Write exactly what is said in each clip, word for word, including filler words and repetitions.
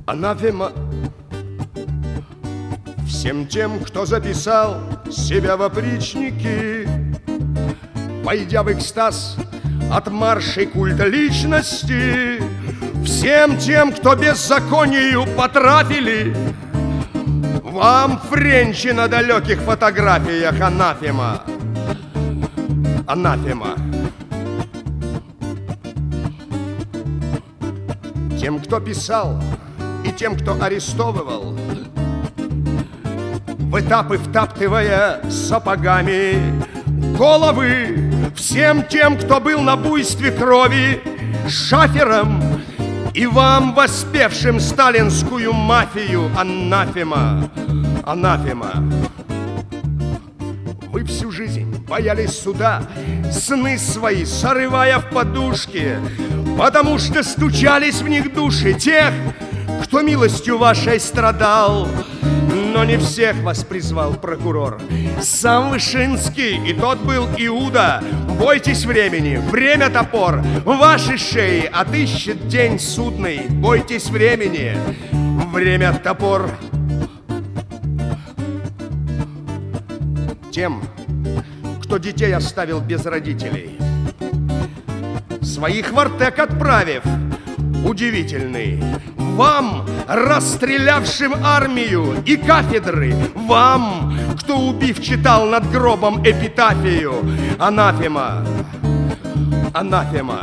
Анафема всем тем, кто записал себя в опричники, пойдя в экстаз от маршей культа личности. Всем тем, кто беззаконию потрафили, вам френчи на далеких фотографиях. Анафема, анафема. Тем, кто писал, и тем, кто арестовывал, в этапы втаптывая сапогами головы. Всем тем, кто был на буйстве крови шафером, и вам, воспевшим сталинскую мафию. Анафема, анафема. Вы всю жизнь боялись суда, сны свои срывая в подушки, потому что стучались в них души тех, кто милостью вашей страдал. Но не всех вас призвал прокурор, сам Вышинский, и тот был Иуда. Бойтесь времени, время топор ваши шеи отыщет день судный. Бойтесь времени, время топор. Тем, кто детей оставил без родителей, своих в Артек отправив, удивительный. Вам, расстрелявшим армию и кафедры, вам, кто, убив, читал над гробом эпитафию. Анафема, анафема.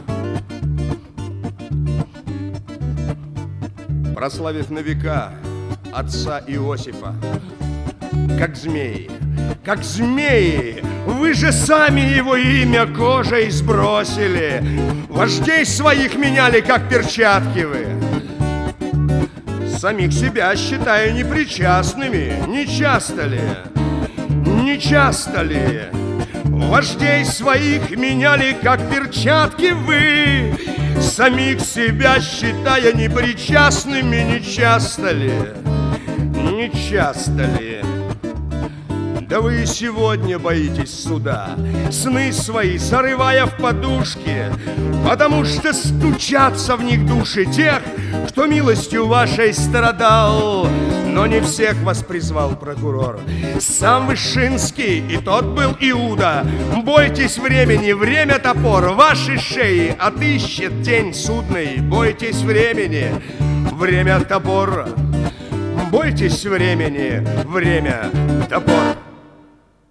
Прославив на века отца Иосифа, как змеи, как змеи, вы же сами его имя кожей сбросили. Вождей своих меняли, как перчатки вы. Самих себя считая непричастными. Не часто ли, не часто ли вождей своих меняли, как перчатки вы? Самих себя считая непричастными. Не часто ли, не часто ли? Да вы и сегодня боитесь суда, сны свои срывая в подушки, потому что стучатся в них души тех, кто милостью вашей страдал. Но не всех вас призвал прокурор, сам Вышинский, и тот был Иуда. Бойтесь времени, время топор ваши шеи отыщет день судный. Бойтесь времени, время топор. Бойтесь времени, время топор.